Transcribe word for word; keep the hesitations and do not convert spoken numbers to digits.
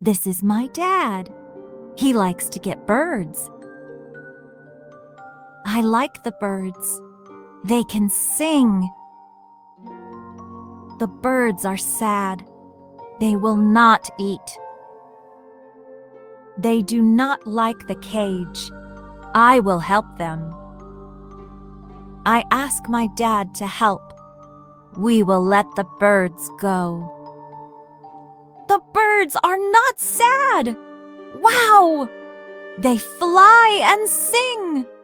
This is my dad. He likes to get birds. I like the birds. They can sing. The birds are sad. They will not eat. They do not like the cage. I will help them. I ask my dad to help. We will let the birds go. The birds are not sad. Wow! They fly and sing.